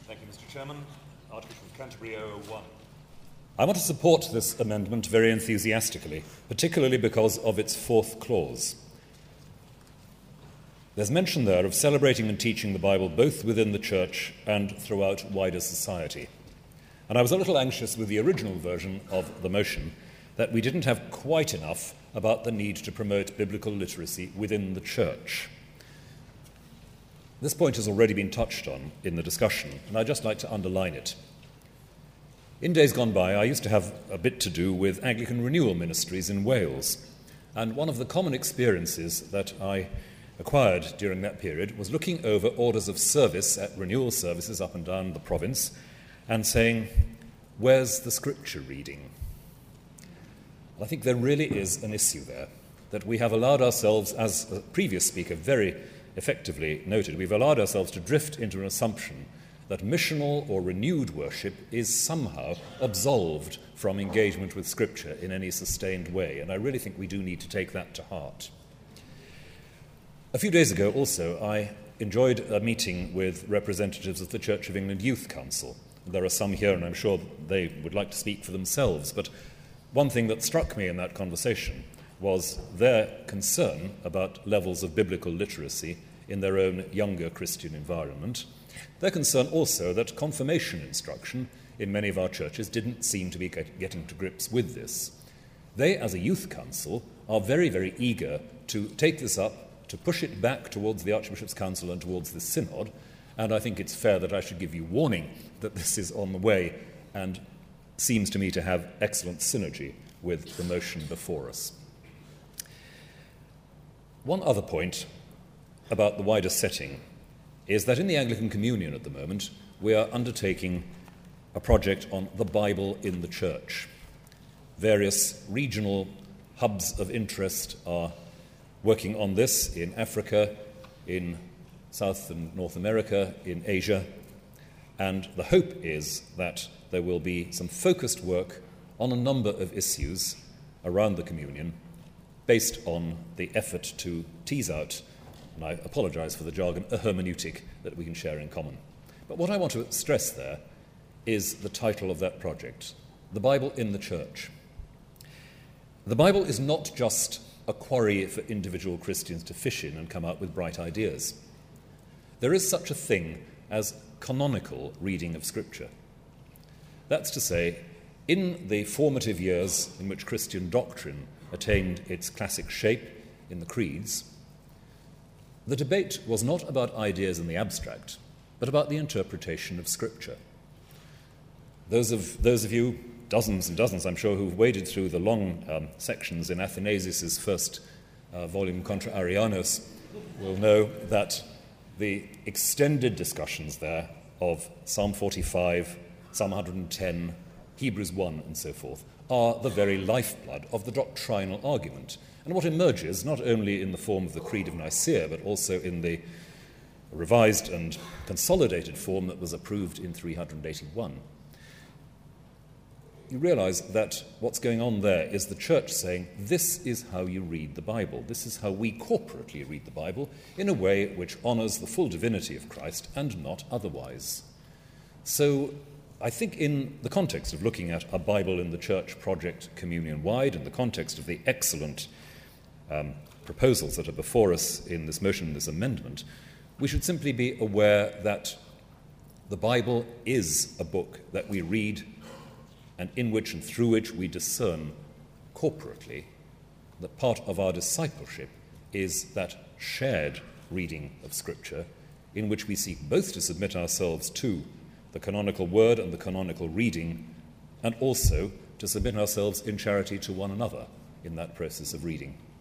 Thank you, Mr. Chairman. Archbishop of Canterbury 001. I want to support this amendment very enthusiastically, particularly because of its fourth clause. There's mention there of celebrating and teaching the Bible both within the church and throughout wider society. And I was a little anxious with the original version of the motion that we didn't have quite enough about the need to promote biblical literacy within the church. This point has already been touched on in the discussion, and I'd just like to underline it. In days gone by, I used to have a bit to do with Anglican renewal ministries in Wales, and one of the common experiences that I acquired during that period was looking over orders of service at renewal services up and down the province and saying, where's the scripture reading? I think there really is an issue there, that we have allowed ourselves, as a previous speaker very effectively noted, we've allowed ourselves to drift into an assumption that missional or renewed worship is somehow absolved from engagement with Scripture in any sustained way, and I really think we do need to take that to heart. A few days ago also, I enjoyed a meeting with representatives of the Church of England Youth Council. There are some here, and I'm sure they would like to speak for themselves, but one thing that struck me in that conversation was their concern about levels of biblical literacy in their own younger Christian environment. Their concern also that confirmation instruction in many of our churches didn't seem to be getting to grips with this. They, as a youth council, are very, very eager to take this up, to push it back towards the Archbishop's Council and towards the Synod, and I think it's fair that I should give you warning that this is on the way and seems to me to have excellent synergy with the motion before us. One other point about the wider setting is that in the Anglican Communion at the moment, we are undertaking a project on the Bible in the Church. Various regional hubs of interest are working on this in Africa, in South and North America, in Asia, and the hope is that there will be some focused work on a number of issues around the Communion based on the effort to tease out, and I apologize for the jargon, a hermeneutic that we can share in common. But what I want to stress there is the title of that project, The Bible in the Church. The Bible is not just a quarry for individual Christians to fish in and come out with bright ideas. There is such a thing as canonical reading of Scripture. That's to say, in the formative years in which Christian doctrine attained its classic shape in the creeds, the debate was not about ideas in the abstract, but about the interpretation of Scripture. Those of you, dozens and dozens, I'm sure, who've waded through the long sections in Athanasius' first volume, Contra Arianos, will know that the extended discussions there of Psalm 45, Psalm 110, Hebrews 1, and so forth, are the very lifeblood of the doctrinal argument. And what emerges, not only in the form of the Creed of Nicaea, but also in the revised and consolidated form that was approved in 381, you realize that what's going on there is the Church saying, this is how you read the Bible. This is how we corporately read the Bible in a way which honors the full divinity of Christ and not otherwise. So I think in the context of looking at a Bible in the Church project communion-wide, in the context of the excellent proposals that are before us in this motion, this amendment, we should simply be aware that the Bible is a book that we read and in which and through which we discern corporately that part of our discipleship is that shared reading of Scripture in which we seek both to submit ourselves to the canonical word and the canonical reading, and also to submit ourselves in charity to one another in that process of reading.